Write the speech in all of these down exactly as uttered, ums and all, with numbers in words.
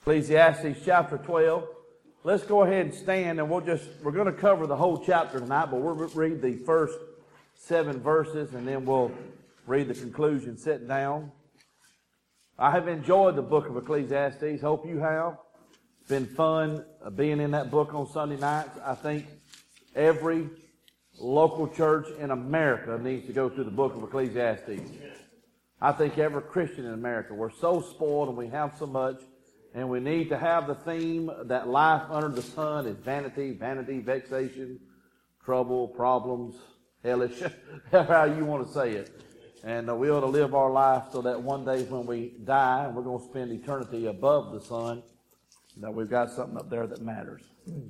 Ecclesiastes chapter twelve. Let's go ahead and stand, and we'll just, we're going to cover the whole chapter tonight, but we'll read the first seven verses, and then we'll read the conclusion sitting down. I have enjoyed the book of Ecclesiastes. Hope you have. It's been fun being in that book on Sunday nights. I think every local church in America needs to go through the book of Ecclesiastes. I think every Christian in America. We're so spoiled and we have so much. And we need to have the theme that life under the sun is vanity, vanity, vexation, trouble, problems, hellish, how you want to say it. And uh, we ought to live our life so that one day when we die, and we're going to spend eternity above the sun, that we've got something up there that matters.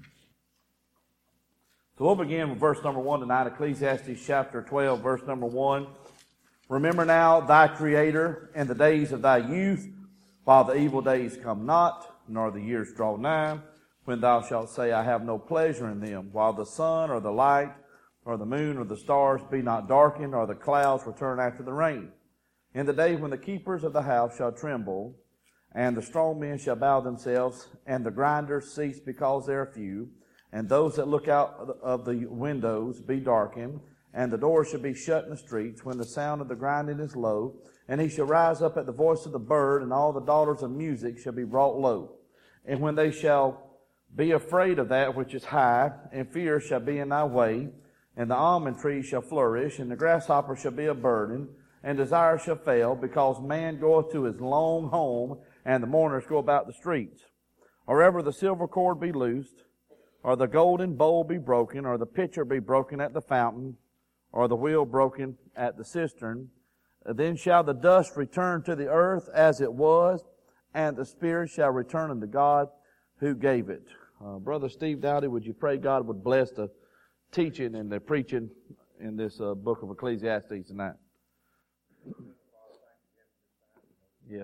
So we'll begin with verse number one tonight, Ecclesiastes chapter twelve, verse number one. Remember now thy Creator in the days of thy youth, while the evil days come not, nor the years draw nigh, when thou shalt say, I have no pleasure in them, while the sun or the light or the moon or the stars be not darkened, or the clouds return after the rain. In the day when the keepers of the house shall tremble, and the strong men shall bow themselves, and the grinders cease because they are few, and those that look out of the windows be darkened, and the doors shall be shut in the streets, when the sound of the grinding is low, and he shall rise up at the voice of the bird, and all the daughters of music shall be brought low. And when they shall be afraid of that which is high, and fear shall be in thy way, and the almond tree shall flourish, and the grasshopper shall be a burden, and desire shall fail, because man goeth to his long home, and the mourners go about the streets. Or ever the silver cord be loosed, or the golden bowl be broken, or the pitcher be broken at the fountain, or the wheel broken at the cistern, then shall the dust return to the earth as it was, and the spirit shall return unto God who gave it. Uh, Brother Steve Dowdy, would you pray God would bless the teaching and the preaching in this uh, book of Ecclesiastes tonight? Yes.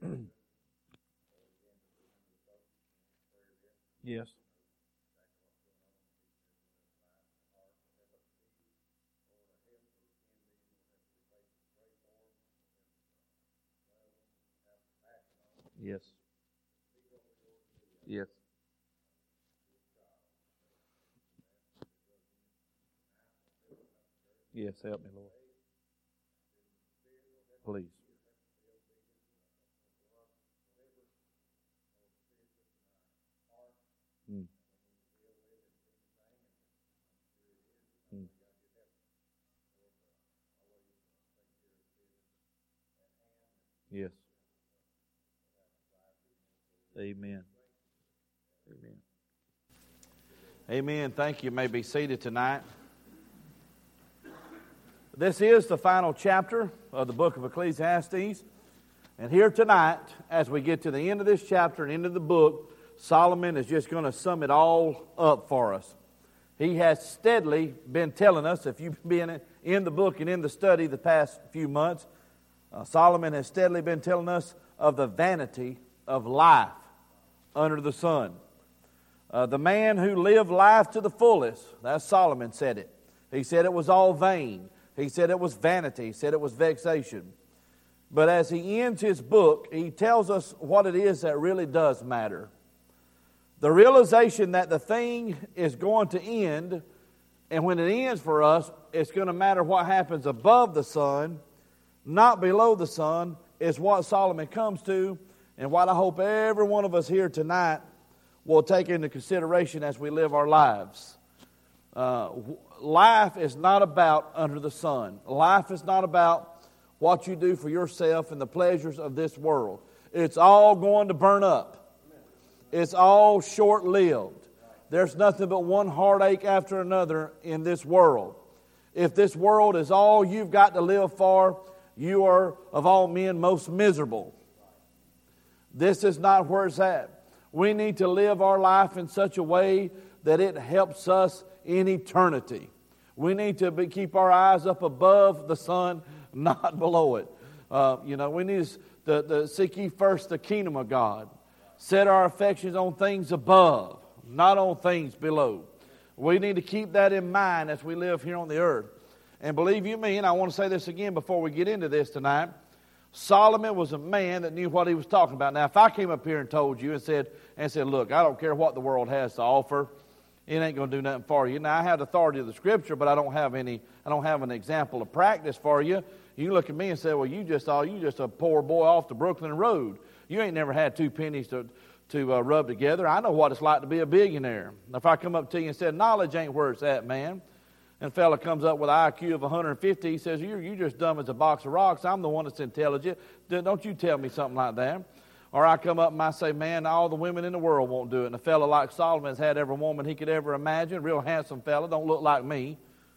Yes. Yes. Yes. Yes, help me, Lord. Please. Mm. Mm. Yes. Amen. Amen. Amen. Thank you. You may be seated tonight. This is the final chapter of the book of Ecclesiastes. And here tonight, as we get to the end of this chapter and end of the book, Solomon is just going to sum it all up for us. He has steadily been telling us, if you've been in the book and in the study the past few months, uh, Solomon has steadily been telling us of the vanity of life under the sun. Uh, the man who lived life to the fullest, that's Solomon said it. He said it was all vain. He said it was vanity. He said it was vexation. But as he ends his book, he tells us what it is that really does matter. The realization that the thing is going to end, and when it ends for us, it's going to matter what happens above the sun, not below the sun, is what Solomon comes to, and what I hope every one of us here tonight will take into consideration as we live our lives. Uh, life is not about under the sun. Life is not about what you do for yourself and the pleasures of this world. It's all going to burn up. It's all short-lived. There's nothing but one heartache after another in this world. If this world is all you've got to live for, you are of all men most miserable. This is not where it's at. We need to live our life in such a way that it helps us in eternity. We need to be, keep our eyes up above the sun, not below it. Uh, you know, we need to, to seek ye first the kingdom of God. Set our affections on things above, not on things below. We need to keep that in mind as we live here on the earth. And believe you me, and I want to say this again before we get into this tonight, Solomon was a man that knew what he was talking about. Now, if I came up here and told you and said, and said, look, I don't care what the world has to offer, it ain't going to do nothing for you. Now, I have the authority of the Scripture, but I don't have any. I don't have an example of practice for you. You look at me and say, well, you just all you just a poor boy off the Brooklyn Road. You ain't never had two pennies to to uh, rub together. I know what it's like to be a billionaire. If I come up to you and said, knowledge ain't where it's at, man, and a fella comes up with an I Q of one hundred fifty, he says, you're, you're just dumb as a box of rocks. I'm the one that's intelligent. Don't you tell me something like that. Or I come up and I say, man, all the women in the world won't do it. And a fella like Solomon has had every woman he could ever imagine, real handsome fella, don't look like me.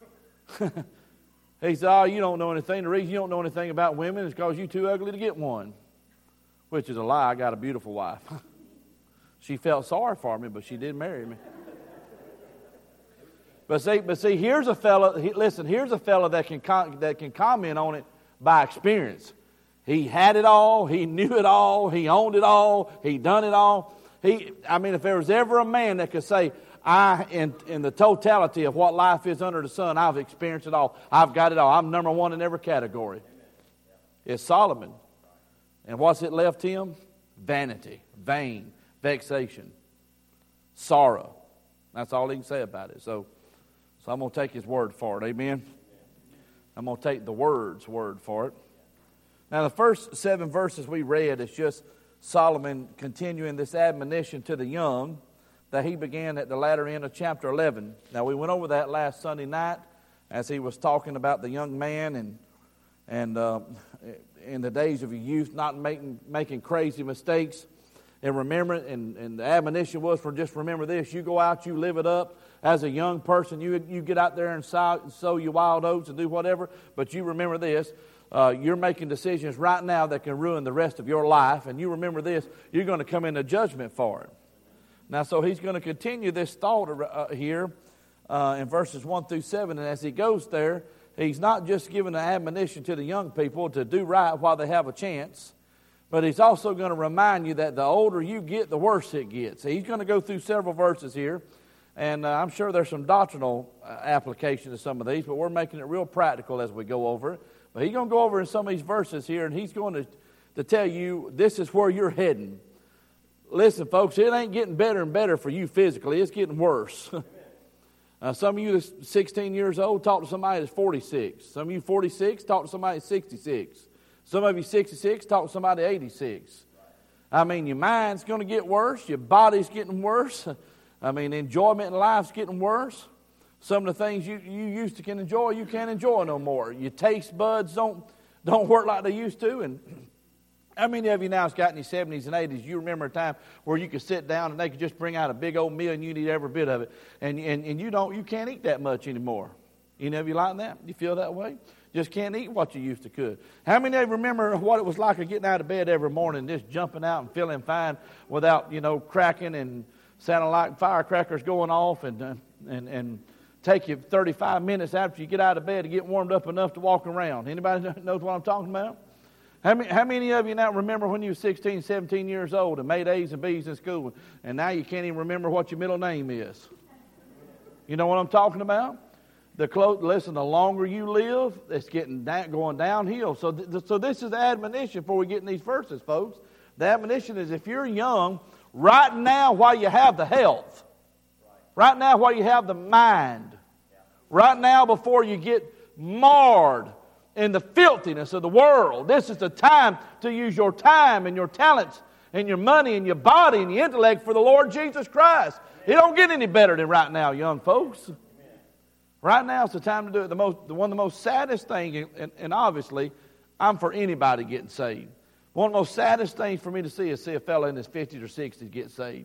He said, oh, you don't know anything. The reason you don't know anything about women is because you're too ugly to get one. Which is a lie. I got a beautiful wife. She felt sorry for me, but she did marry me. But see, but see, here's a fella. He, listen, here's a fella that can com- that can comment on it by experience. He had it all. He knew it all. He owned it all. He done it all. He, I mean, if there was ever a man that could say, I, in, in the totality of what life is under the sun, I've experienced it all. I've got it all. I'm number one in every category. It's Solomon. And what's it left him? Vanity, vain, vexation, sorrow. That's all he can say about it. So, so I'm going to take his word for it. Amen? I'm going to take the word's word for it. Now, the first seven verses we read is just Solomon continuing this admonition to the young that he began at the latter end of chapter eleven. Now, we went over that last Sunday night as he was talking about the young man and and uh, in the days of your youth not making making crazy mistakes. And remember, and, and the admonition was for just remember this: you go out, you live it up. As a young person, you you get out there and sow, sow your wild oats and do whatever. But you remember this. Uh, you're making decisions right now that can ruin the rest of your life. And you remember this, you're going to come into judgment for it. Now, so he's going to continue this thought uh, here uh, in verses one through seven. And as he goes there, he's not just giving an admonition to the young people to do right while they have a chance, but he's also going to remind you that the older you get, the worse it gets. So he's going to go through several verses here. And uh, I'm sure there's some doctrinal uh, application to some of these, but we're making it real practical as we go over it. But he's going to go over in some of these verses here, and he's going to, to tell you this is where you're heading. Listen, folks, it ain't getting better and better for you physically. It's getting worse. uh, some of you that's sixteen years old, talk to somebody that's forty-six. Some of you forty-six, talk to somebody that's sixty-six. Some of you sixty-six, talk to somebody eighty-six. I mean, your mind's going to get worse. Your body's getting worse. I mean, enjoyment in life's getting worse. Some of the things you, you used to can enjoy, you can't enjoy no more. Your taste buds don't don't work like they used to. And how many of you now has got in your seventies and eighties, you remember a time where you could sit down and they could just bring out a big old meal and you need every bit of it. And, and, and you don't, you can't eat that much anymore. Any of you like that? You feel that way? Just can't eat what you used to could. How many of you remember what it was like of getting out of bed every morning, just jumping out and feeling fine without, you know, cracking and sounding like firecrackers going off and uh, and and take you thirty-five minutes after you get out of bed to get warmed up enough to walk around. Anybody knows what I'm talking about? How many, how many of you now remember when you were sixteen, seventeen years old and made A's and B's in school, and now you can't even remember what your middle name is? You know what I'm talking about? The close, listen, the longer you live, it's getting down, going downhill. So, th- so this is the admonition before we get in these verses, folks. The admonition is if you're young, right now while you have the health, right now while you have the mind, right now before you get marred in the filthiness of the world, this is the time to use your time and your talents and your money and your body and your intellect for the Lord Jesus Christ. It don't get any better than right now, young folks. Right now is the time to do it. The most, the, one of the most saddest things, and, and obviously, I'm for anybody getting saved. One of the most saddest things for me to see is see a fellow in his fifties or sixties get saved.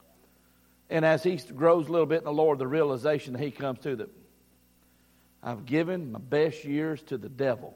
And as he grows a little bit in the Lord, the realization that he comes to that I've given my best years to the devil.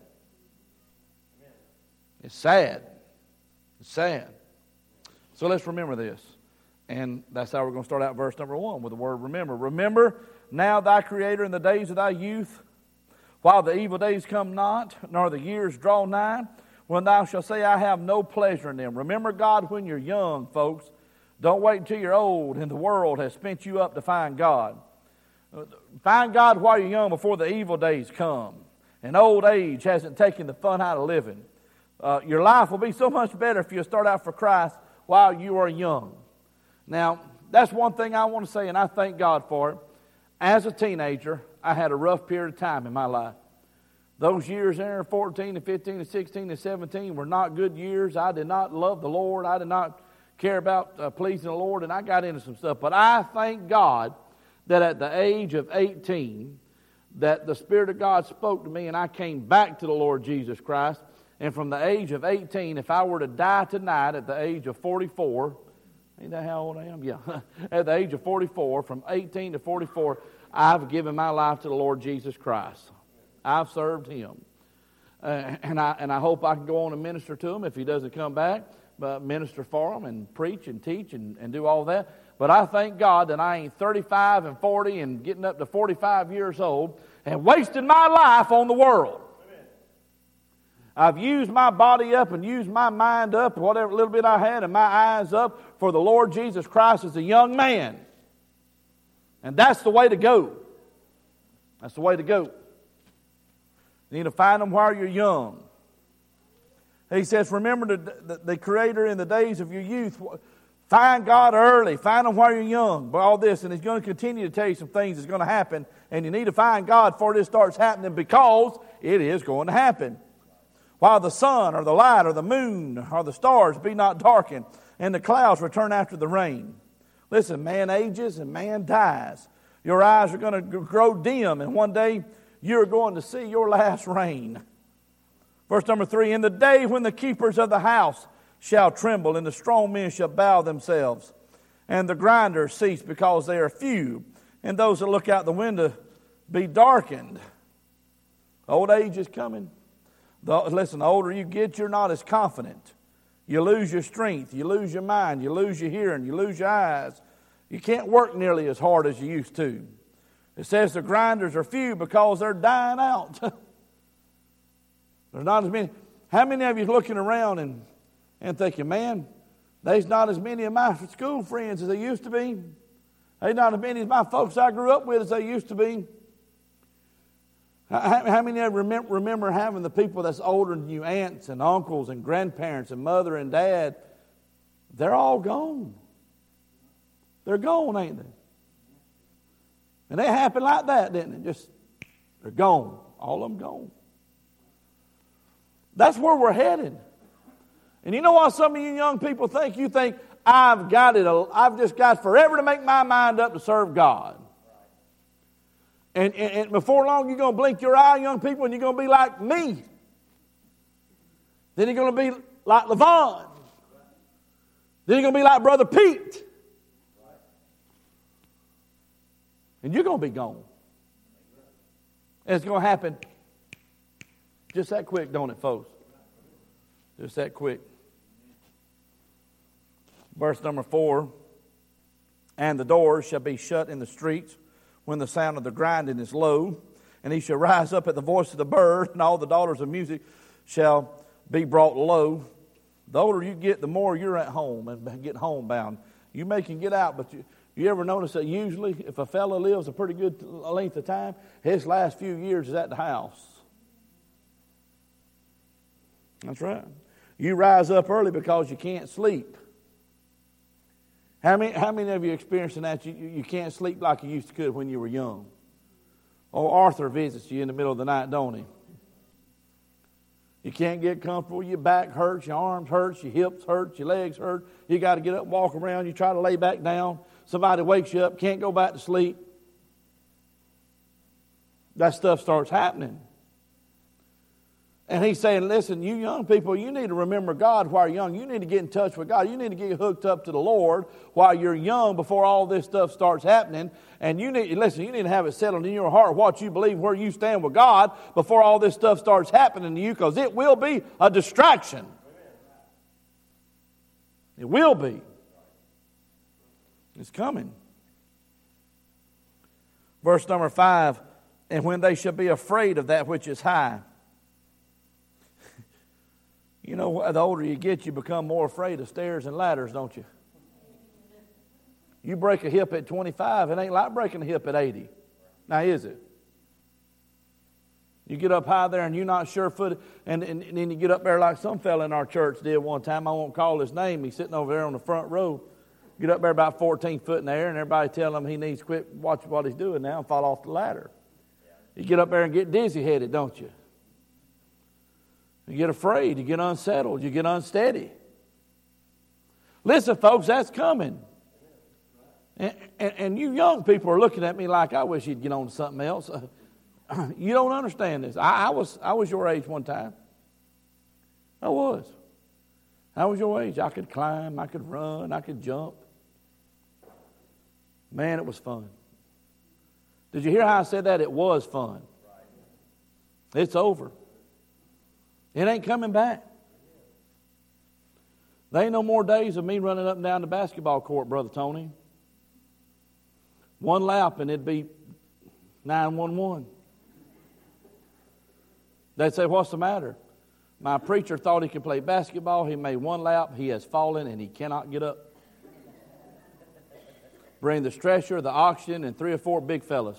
It's sad. It's sad. So let's remember this. And that's how we're going to start out verse number one with the word remember. Remember now thy Creator in the days of thy youth, while the evil days come not, nor the years draw nigh, when thou shalt say, I have no pleasure in them. Remember God when you're young, folks. Don't wait until you're old and the world has spent you up to find God. Find God while you're young before the evil days come and old age hasn't taken the fun out of living. Uh, your life will be so much better if you start out for Christ while you are young. Now, that's one thing I want to say, and I thank God for it. As a teenager, I had a rough period of time in my life. Those years there, fourteen and fifteen and sixteen and seventeen, were not good years. I did not love the Lord. I did not care about uh, pleasing the Lord, and I got into some stuff. But I thank God that at the age of eighteen, that the Spirit of God spoke to me, and I came back to the Lord Jesus Christ. And from the age of eighteen, if I were to die tonight at the age of forty-four, ain't that how old I am? Yeah. At the age of forty-four, from eighteen to forty-four, I've given my life to the Lord Jesus Christ. I've served Him. Uh, and I and I hope I can go on and minister to Him if He doesn't come back, but minister for Him and preach and teach and, and do all that. But I thank God that I ain't thirty-five and forty and getting up to forty-five years old and wasting my life on the world. I've used my body up and used my mind up, whatever little bit I had, and my eyes up for the Lord Jesus Christ as a young man. And that's the way to go. That's the way to go. You need to find them while you're young. He says, remember the, the, the Creator in the days of your youth. Find God early. Find Him while you're young. But all this, and He's going to continue to tell you some things that's going to happen. And you need to find God before this starts happening, because it is going to happen. While the sun or the light or the moon or the stars be not darkened, and the clouds return after the rain. Listen, man ages and man dies. Your eyes are going to grow dim, and one day you're going to see your last rain. Verse number three, in the day when the keepers of the house shall tremble, and the strong men shall bow themselves, and the grinders cease because they are few, and those that look out the window be darkened. Old age is coming. The, listen, the older you get, you're not as confident. You lose your strength. You lose your mind. You lose your hearing. You lose your eyes. You can't work nearly as hard as you used to. It says the grinders are few because they're dying out. There's not as many. How many of you looking around and, and thinking, man, there's not as many of my school friends as there used to be. There's not as many of my folks I grew up with as they used to be. How, how many of you remember, remember having the people that's older than you, aunts and uncles and grandparents and mother and dad? They're all gone. They're gone, ain't they? And it happened like that, didn't it? Just, they're gone. All of them gone. That's where we're headed. And you know what some of you young people think? You think, I've got it. I've just got forever to make my mind up to serve God. And, and, and before long, you're going to blink your eye, young people, and you're going to be like me. Then you're going to be like Levon. Then you're going to be like Brother Pete. And you're going to be gone. And it's going to happen just that quick, don't it, folks? Just that quick. Verse number four. And the doors shall be shut in the streets when the sound of the grinding is low. And he shall rise up at the voice of the bird, and all the daughters of music shall be brought low. The older you get, the more you're at home and get homebound. You may can get out, but you, you ever notice that usually if a fellow lives a pretty good length of time, his last few years is at the house. That's right. You rise up early because you can't sleep. How many, how many of you experiencing that? You, you can't sleep like you used to could when you were young. Oh, Arthur visits you in the middle of the night, don't he? You can't get comfortable. Your back hurts, your arms hurt, your hips hurt, your legs hurt. You got to get up and walk around. You try to lay back down. Somebody wakes you up, can't go back to sleep. That stuff starts happening. And he's saying, listen, you young people, you need to remember God while you're young. You need to get in touch with God. You need to get hooked up to the Lord while you're young before all this stuff starts happening. And you need, listen, you need to have it settled in your heart what you believe, where you stand with God before all this stuff starts happening to you, because it will be a distraction. It will be. It's coming. Verse number five, and when they shall be afraid of that which is high. You know, the older you get, you become more afraid of stairs and ladders, don't you? You break a hip at twenty-five, it ain't like breaking a hip at eighty. Now, is it? You get up high there and you're not sure-footed, and, and, and then you get up there like some fella in our church did one time. I won't call his name. He's sitting over there on the front row. Get up there about fourteen foot in the air, and everybody tell him he needs to quit watching what he's doing now and fall off the ladder. You get up there and get dizzy-headed, don't you? You get afraid. You get unsettled. You get unsteady. Listen, folks, that's coming. And, and, and you young people are looking at me like, I wish you'd get on to something else. You don't understand this. I, I was I was your age one time. I was. I was your age. I could climb. I could run. I could jump. Man, it was fun. Did you hear how I said that? It was fun. It's over. It ain't coming back. There ain't no more days of me running up and down the basketball court, Brother Tony. One lap and it'd be nine one one. They'd say, what's the matter? My preacher thought he could play basketball. He made one lap. He has fallen and he cannot get up. Bring the stretcher, the oxygen, and three or four big fellas.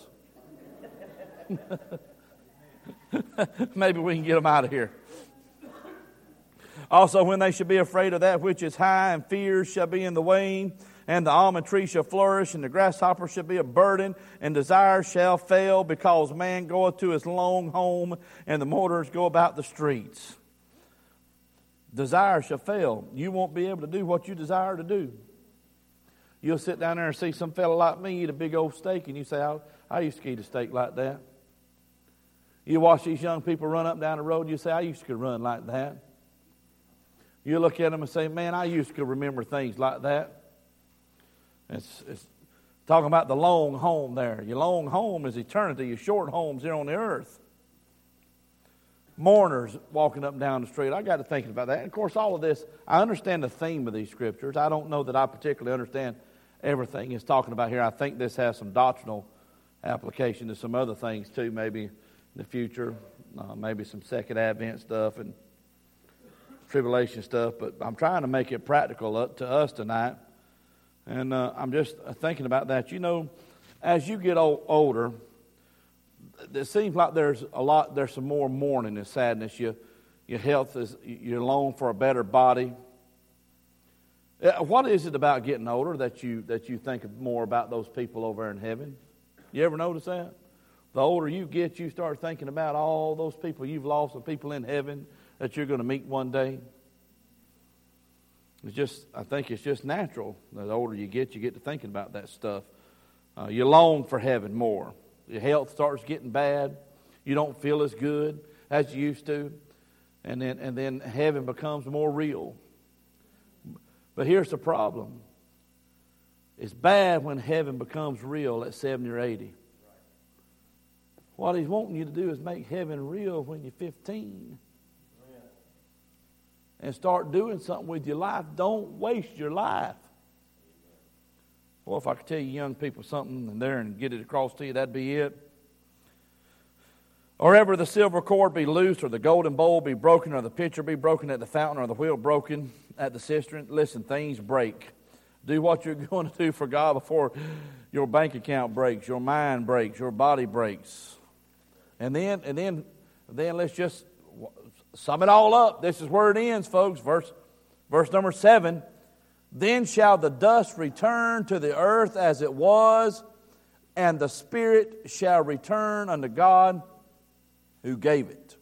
Maybe we can get them out of here. Also, when they shall be afraid of that which is high, and fears shall be in the way, and the almond tree shall flourish, and the grasshopper shall be a burden, and desire shall fail, because man goeth to his long home, and the mourners go about the streets. Desire shall fail. You won't be able to do what you desire to do. You'll sit down there and see some fella like me eat a big old steak, and you say, I, I used to eat a steak like that. You watch these young people run up and down the road, and you say, I used to run like that. You look at them and say, man, I used to remember things like that. It's, it's talking about the long home there. Your long home is eternity. Your short home's here on the earth. Mourners walking up and down the street. I got to thinking about that. And of course, all of this, I understand the theme of these scriptures. I don't know that I particularly understand everything it's talking about here. I think this has some doctrinal application to some other things too, maybe in the future, uh, maybe some second advent stuff and tribulation stuff, but I'm trying to make it practical to us tonight. And uh, I'm just thinking about that. You know, as you get old, older, it seems like there's a lot, there's some more mourning and sadness. You, your health is, you long for a better body. What is it about getting older that you that you think more about those people over in heaven? You ever notice that? The older you get, you start thinking about all those people you've lost, the people in heaven that you're going to meet one day. It's just, I think it's just natural. The older you get, you get to thinking about that stuff. Uh, you long for heaven more. Your health starts getting bad. You don't feel as good as you used to. And then, and then heaven becomes more real. But here's the problem. It's bad when heaven becomes real at seventy or eighty. What he's wanting you to do is make heaven real when you're fifteen. And start doing something with your life. Don't waste your life. Well, if I could tell you young people something and there and get it across to you, that'd be it. Or ever the silver cord be loosed, or the golden bowl be broken, or the pitcher be broken at the fountain, or the wheel broken at the cistern. Listen, things break. Do what you're going to do for God before your bank account breaks, your mind breaks, your body breaks. And then, and then, then let's just sum it all up. This is where it ends, folks. Verse, verse number seven. Then shall the dust return to the earth as it was, and the spirit shall return unto God who gave it.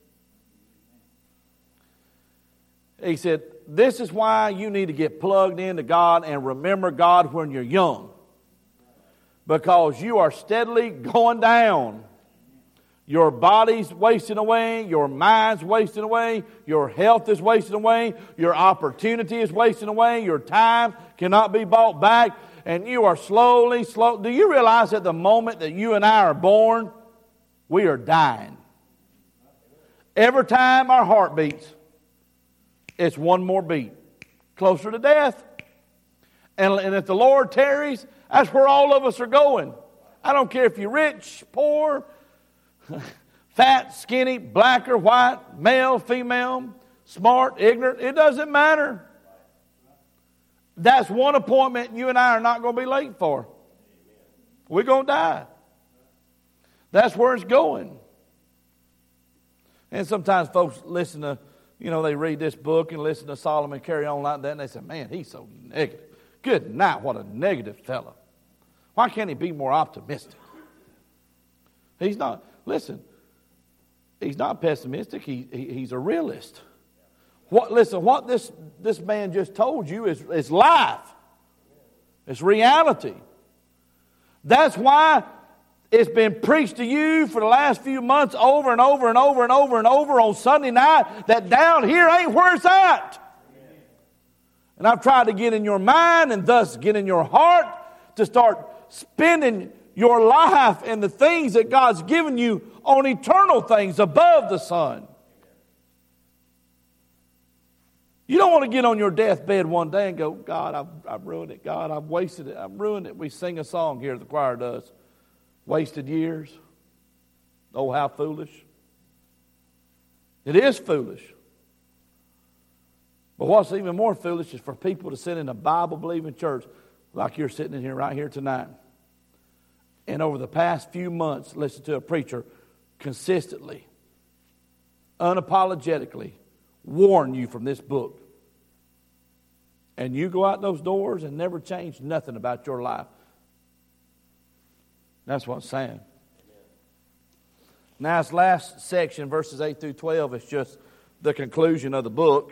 He said, this is why you need to get plugged into God and remember God when you're young. Because you are steadily going down. Your body's wasting away. Your mind's wasting away. Your health is wasting away. Your opportunity is wasting away. Your time cannot be bought back. And you are slowly, slow. Do you realize that the moment that you and I are born, we are dying? Every time our heart beats, it's one more beat. Closer to death. And, and if the Lord tarries, that's where all of us are going. I don't care if you're rich, poor, fat, skinny, black or white, male, female, smart, ignorant. It doesn't matter. That's one appointment you and I are not going to be late for. We're going to die. That's where it's going. And sometimes folks listen to, you know, they read this book and listen to Solomon carry on like that, and they say, man, he's so negative. Good night, what a negative fellow. Why can't he be more optimistic? He's not, listen, he's not pessimistic, he, he, he's a realist. What, listen, what this, this man just told you is, is life. It's reality. That's why it's been preached to you for the last few months over and over and over and over and over on Sunday night that down here ain't where it's at. And I've tried to get in your mind and thus get in your heart to start spending your life and the things that God's given you on eternal things above the sun. You don't want to get on your deathbed one day and go, God, I've, I've ruined it. God, I've wasted it. I've ruined it. We sing a song here, the choir does. Wasted years. Oh, how foolish. It is foolish. But what's even more foolish is for people to sit in a Bible-believing church like you're sitting in here right here tonight. And over the past few months, listen to a preacher consistently, unapologetically warn you from this book. And you go out those doors and never change nothing about your life. That's what's saying. Now, this last section, verses eight through twelve, is just the conclusion of the book.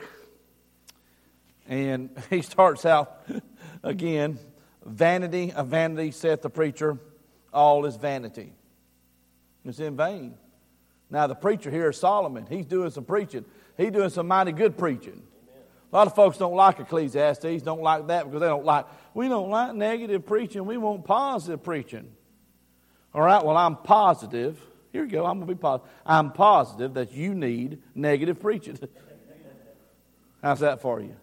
And he starts out again, vanity of vanity, saith the preacher, all is vanity. It's in vain. Now, the preacher here is Solomon. He's doing some preaching. He's doing some mighty good preaching. A lot of folks don't like Ecclesiastes, don't like that because they don't like, we don't like negative preaching. We want positive preaching. All right, well, I'm positive. Here you go, I'm going to be positive. I'm positive that you need negative preaching. How's that for you?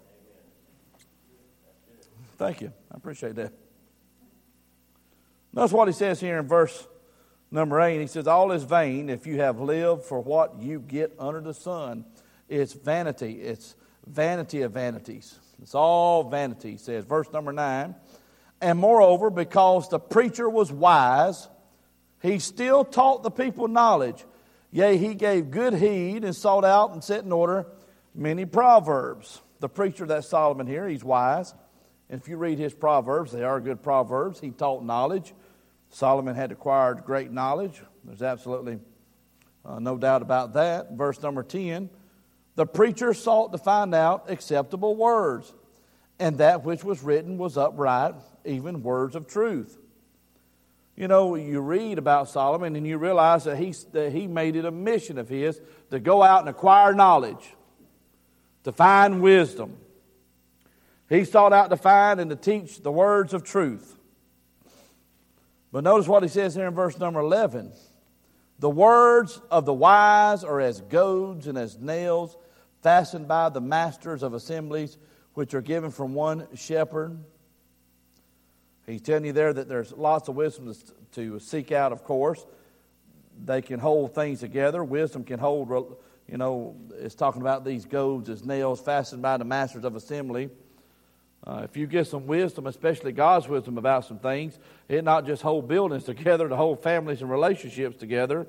Thank you. I appreciate that. Notice what he says here in verse number eight. He says, all is vain if you have lived for what you get under the sun. It's vanity. It's vanity of vanities. It's all vanity, he says. Verse number nine. And moreover, because the preacher was wise, he still taught the people knowledge. Yea, he gave good heed and sought out and set in order many proverbs. The preacher, that's Solomon here, he's wise. And if you read his proverbs, they are good proverbs. He taught knowledge. Solomon had acquired great knowledge. There's absolutely uh, no doubt about that. Verse number ten. The preacher sought to find out acceptable words, and that which was written was upright, even words of truth. You know, you read about Solomon and you realize that he, that he made it a mission of his to go out and acquire knowledge, to find wisdom. He sought out to find and to teach the words of truth. But notice what he says here in verse number eleven. The words of the wise are as goads and as nails fastened by the masters of assemblies, which are given from one shepherd. He's telling you there that there's lots of wisdom to seek out, of course. They can hold things together. Wisdom can hold, you know, it's talking about these goads as nails fastened by the masters of assembly. Uh, if you get some wisdom, especially God's wisdom about some things, it not just hold buildings together, to hold families and relationships together.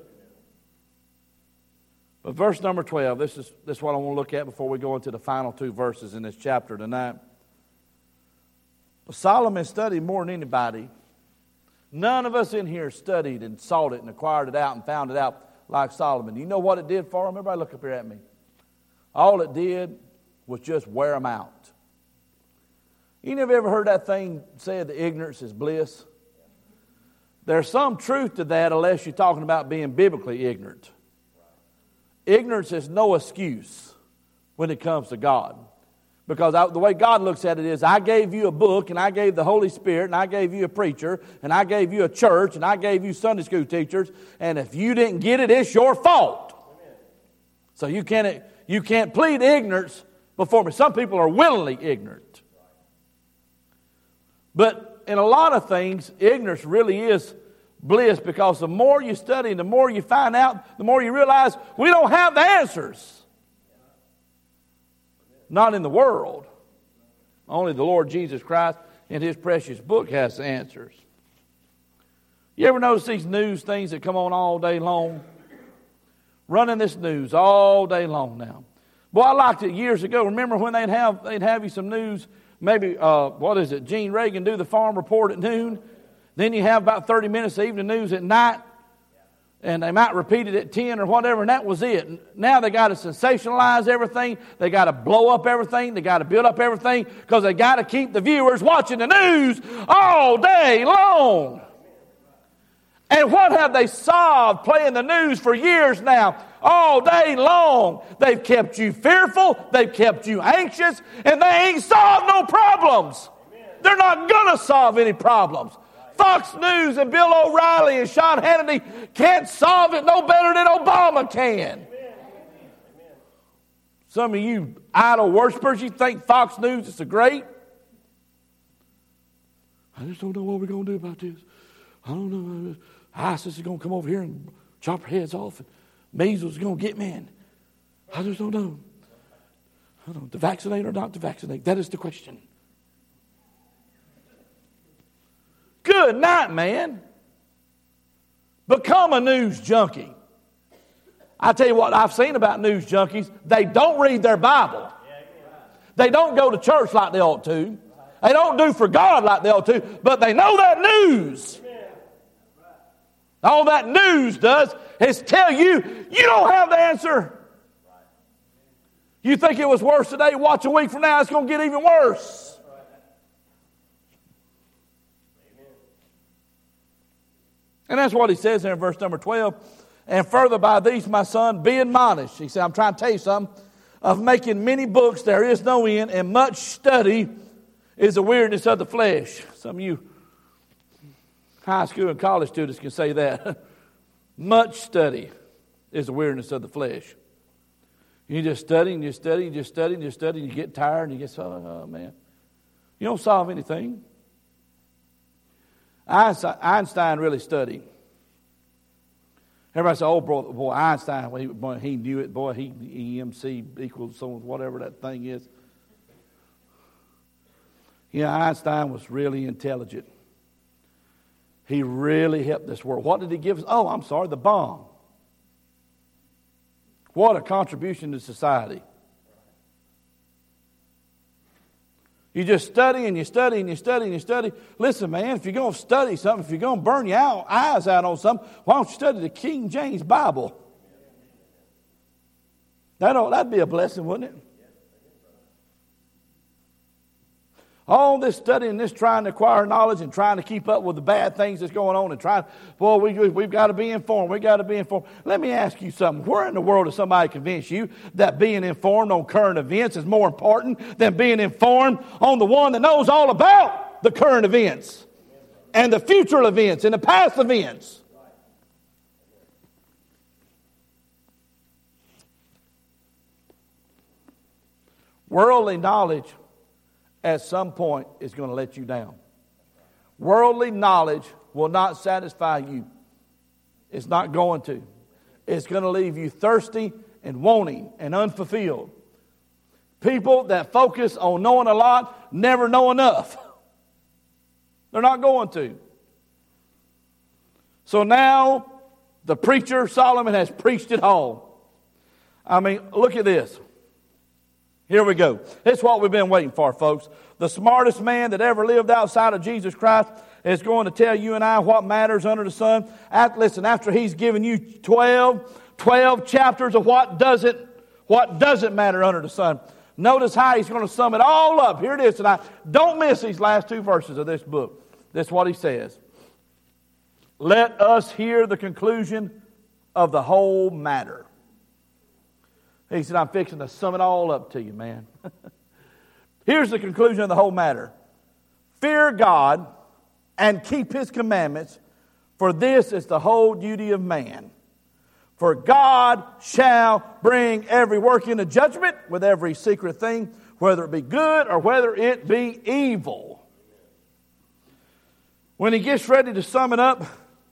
But verse number twelve, this is, this is what I want to look at before we go into the final two verses in this chapter tonight. Solomon studied more than anybody. None of us in here studied and sought it and acquired it out and found it out like Solomon. You know what it did for him? Everybody look up here at me. All it did was just wear them out. You never ever heard that thing said that ignorance is bliss? There's some truth to that unless you're talking about being biblically ignorant. Ignorance is no excuse when it comes to God. Because I, the way God looks at it is, I gave you a book, and I gave the Holy Spirit, and I gave you a preacher, and I gave you a church, and I gave you Sunday school teachers, and if you didn't get it, it's your fault. Amen. So you can't, you can't plead ignorance before me. Some people are willingly ignorant. But in a lot of things, ignorance really is bliss, because the more you study, the more you find out, the more you realize we don't have the answers. Not in the world. Only the Lord Jesus Christ in His precious book has the answers. You ever notice these news things that come on all day long? running this news all day long now. Boy, I liked it years ago. Remember when they'd have they'd have you some news, maybe, uh, what is it, Gene Reagan do the farm report at noon. Then you have about thirty minutes of evening news at night. And they might repeat it at ten or whatever, and that was it. Now they got to sensationalize everything. They got to blow up everything. They got to build up everything because they got to keep the viewers watching the news all day long. And what have they solved playing the news for years now? All day long. They've kept you fearful. They've kept you anxious. And they ain't solved no problems. They're not going to solve any problems. Fox News and Bill O'Reilly and Sean Hannity can't solve it no better than Obama can. Some of you idol worshipers, you think Fox News is so great. I just don't know what we're going to do about this. I don't know. ISIS is going to come over here and chop our heads off. And measles is going to get me. And I just don't know. I don't know. To vaccinate or not to vaccinate? That is the question. Good night, man. Become a news junkie. I tell you what I've seen about news junkies. They don't read their Bible. They don't go to church like they ought to. They don't do for God like they ought to. But they know that news. All that news does is tell you, you don't have the answer. You think it was worse today, watch a week from now, it's going to get even worse. And that's what he says there in verse number twelve. And further by these, my son, be admonished. He said, I'm trying to tell you something. Of making many books, there is no end, and much study is a weariness of the flesh. Some of you high school and college students can say that. Much study is a weariness of the flesh. You just study and you study and you study and you study and you get tired and you get, oh, oh man. You don't solve anything. Einstein really studied. Everybody said, oh, boy, boy Einstein, well, he, boy, he knew it. Boy, he E M C equals so whatever that thing is. Yeah, Einstein was really intelligent. He really helped this world. What did he give us? Oh, I'm sorry, the bomb. What a contribution to society. You just study and you study and you study and you study. Listen, man, if you're going to study something, if you're going to burn your out, eyes out on something, why don't you study the King James Bible? That'd, that'd be a blessing, wouldn't it? All this studying, this trying to acquire knowledge and trying to keep up with the bad things that's going on and trying, boy, we, we've got to be informed. We've got to be informed. Let me ask you something. Where in the world does somebody convince you that being informed on current events is more important than being informed on the one that knows all about the current events and the future events and the past events? Worldly knowledge at some point is going to let you down. Worldly knowledge will not satisfy you. It's not going to. It's going to leave you thirsty and wanting and unfulfilled. People that focus on knowing a lot never know enough. They're not going to. So now the preacher Solomon has preached it all. I mean, look at this. Here we go. It's what we've been waiting for, folks. The smartest man that ever lived outside of Jesus Christ is going to tell you and I what matters under the sun. At, listen, after he's given you twelve, twelve chapters of what doesn't, what doesn't matter under the sun. Notice how he's going to sum it all up. Here it is tonight. Don't miss these last two verses of this book. This is what he says. Let us hear the conclusion of the whole matter. He said, I'm fixing to sum it all up to you, man. Here's the conclusion of the whole matter. Fear God and keep His commandments, for this is the whole duty of man. For God shall bring every work into judgment with every secret thing, whether it be good or whether it be evil. When he gets ready to sum it up,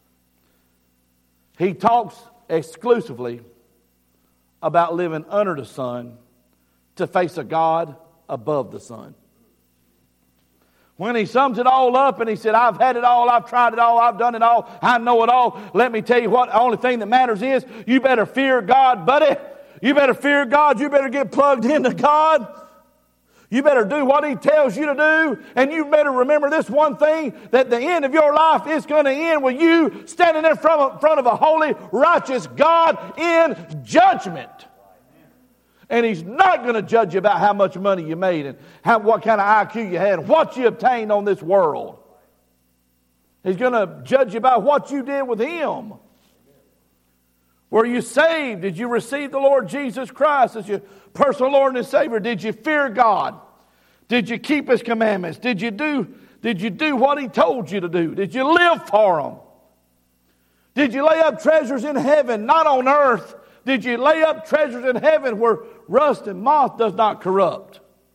he talks exclusively about living under the sun to face a God above the sun. When he sums it all up and he said, I've had it all, I've tried it all, I've done it all, I know it all. Let me tell you what, the only thing that matters is you better fear God, buddy. You better fear God. You better get plugged into God. You better do what He tells you to do. And you better remember this one thing, that the end of your life is going to end with you standing in front of, front of a holy, righteous God in judgment. And He's not going to judge you about how much money you made and how, what kind of I Q you had and what you obtained on this world. He's going to judge you about what you did with Him. Were you saved? Did you receive the Lord Jesus Christ as your personal Lord and Savior? Did you fear God? Did you keep His commandments? Did you do, did you do what He told you to do? Did you live for Him? Did you lay up treasures in heaven, not on earth? Did you lay up treasures in heaven where rust and moth does not corrupt?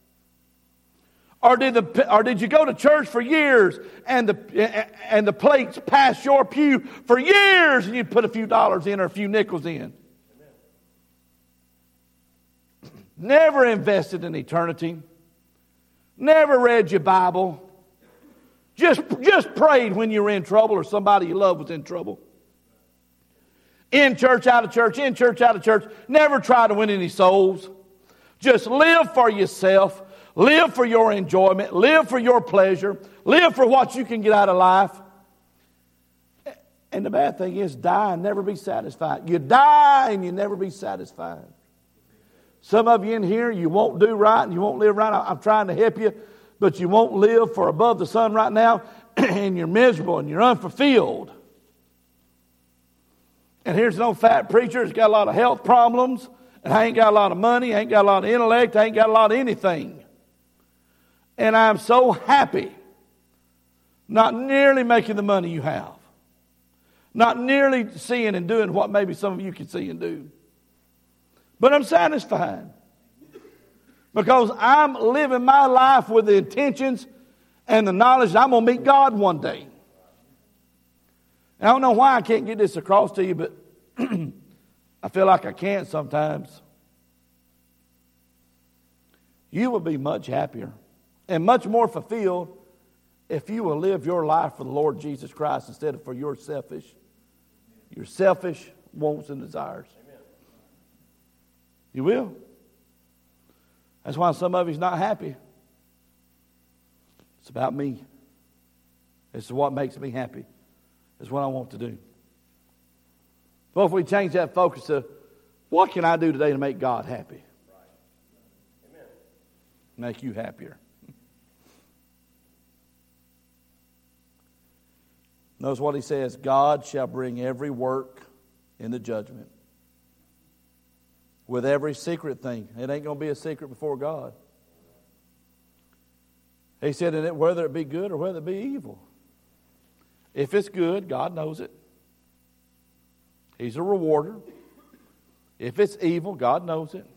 Or did, the, or did you go to church for years and the, and the plates passed your pew for years and you put a few dollars in or a few nickels in? Amen. Never invested in eternity. Never read your Bible. Just, just prayed when you were in trouble or somebody you love was in trouble. In church, out of church, in church, out of church. Never try to win any souls. Just live for yourself. Live for your enjoyment. Live for your pleasure. Live for what you can get out of life. And the bad thing is, die and never be satisfied. You die and you never be satisfied. Some of you in here, you won't do right and you won't live right. I'm trying to help you, but you won't live for above the sun right now, and you're miserable and you're unfulfilled. And here's an old fat preacher that's got a lot of health problems, and I ain't got a lot of money, I ain't got a lot of intellect, I ain't got a lot of anything. And I'm so happy not nearly making the money you have. Not nearly seeing and doing what maybe some of you can see and do. But I'm satisfied. Because I'm living my life with the intentions and the knowledge that I'm going to meet God one day. And I don't know why I can't get this across to you, but I feel like I can't sometimes. You will be much happier and much more fulfilled if you will live your life for the Lord Jesus Christ instead of for your selfish, your selfish wants and desires. Amen. You will. That's why some of you's not happy. It's about me. This is what makes me happy. It's what I want to do. Well, if we change that focus to, what can I do today to make God happy? Right. Amen. Make you happier. Notice what he says, God shall bring every work into judgment. With every secret thing. It ain't going to be a secret before God. He said, in it, whether it be good or whether it be evil. If it's good, God knows it. He's a rewarder. If it's evil, God knows it.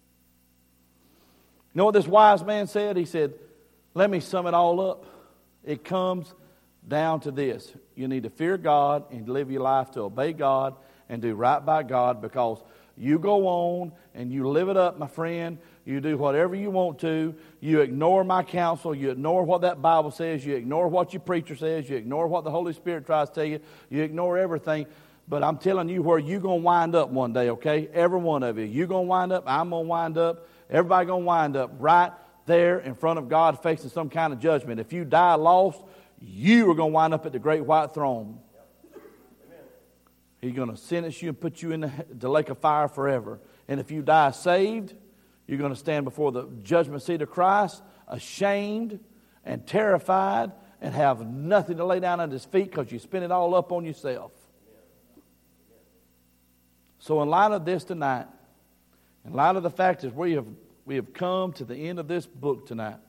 You know what this wise man said? He said, let me sum it all up. It comes down to this. You need to fear God and live your life to obey God and do right by God, because you go on and you live it up, my friend. You do whatever you want to. You ignore my counsel. You ignore what that Bible says. You ignore what your preacher says. You ignore what the Holy Spirit tries to tell you. You ignore everything. But I'm telling you where you're going to wind up one day, okay? Every one of you. You're going to wind up. I'm going to wind up. Everybody going to wind up right there in front of God facing some kind of judgment. If you die lost, you are going to wind up at the great white throne. He's going to sentence you and put you in the, the lake of fire forever. And if you die saved, you're going to stand before the judgment seat of Christ, ashamed and terrified, and have nothing to lay down at His feet because you spent it all up on yourself. So in light of this tonight, in light of the fact that we have, we have come to the end of this book tonight,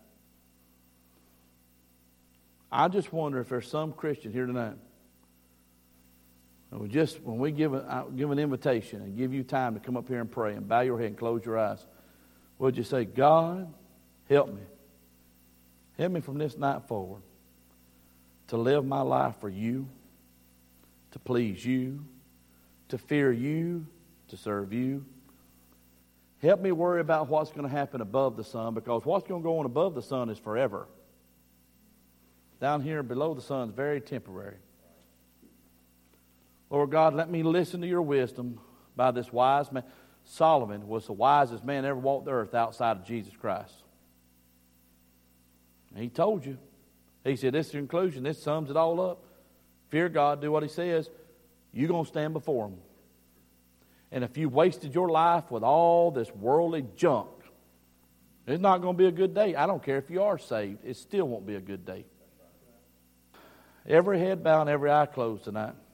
I just wonder if there's some Christian here tonight. And we just, when we give, a, give an invitation and give you time to come up here and pray and bow your head and close your eyes, would you say, God, help me. Help me from this night forward to live my life for you, to please you, to fear you, to serve you. Help me worry about what's going to happen above the sun, because what's going to go on above the sun is forever. down here below the sun is very temporary. Lord God, let me listen to your wisdom by this wise man. Solomon was the wisest man ever walked the earth outside of Jesus Christ. And he told you. He said, this is the conclusion. This sums it all up. Fear God, do what he says. You're going to stand before him. And if you wasted your life with all this worldly junk, it's not going to be a good day. I don't care if you are saved. It still won't be a good day. Every head bowed and every eye closed tonight.